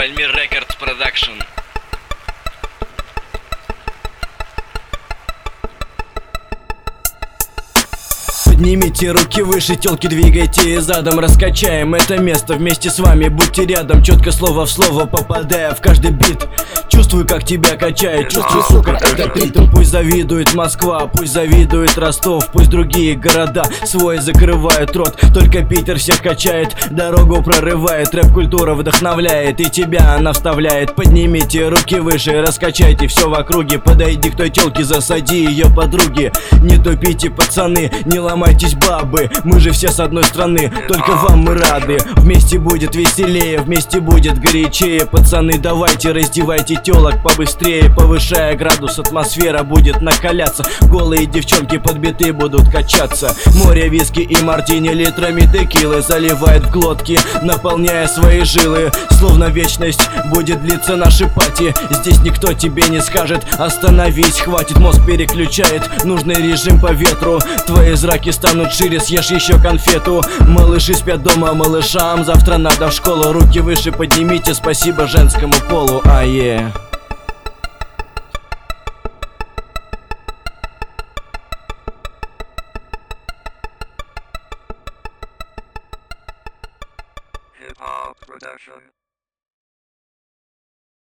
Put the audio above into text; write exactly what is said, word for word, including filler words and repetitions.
Пальмир Рекордс Продакшн. Поднимите руки выше, телки, двигайте и задом раскачаем это место вместе с вами, будьте рядом, четко слово в слово попадая в каждый бит. Чувствую, как тебя качает, чувствую, сука, этот ритм. Пусть завидует Москва, пусть завидует Ростов, пусть другие города свой закрывают рот. Только Питер всех качает, дорогу прорывает, рэп-культура вдохновляет, и тебя она вставляет. Поднимите руки выше, раскачайте все в округе, подойди к той телке, засади ее подруги. Не тупите, пацаны, не ломайтесь, бабы, мы же все с одной страны, только вам мы рады. Вместе будет веселее, вместе будет горячее. Пацаны, давайте раздевайте телок побыстрее, повышая градус, атмосфера будет накаляться. Голые девчонки под биты будут качаться. Море виски и мартини литрами текилы заливает в глотки, наполняя свои жилы. Словно вечность будет длиться наши пати. Здесь никто тебе не скажет остановись, хватит, мозг переключает нужный режим по ветру. Твои зраки станут шире, съешь еще конфету. Малыши спят дома, малышам завтра надо в школу. Руки выше поднимите, спасибо женскому полу. Ае. Hip Hop Production.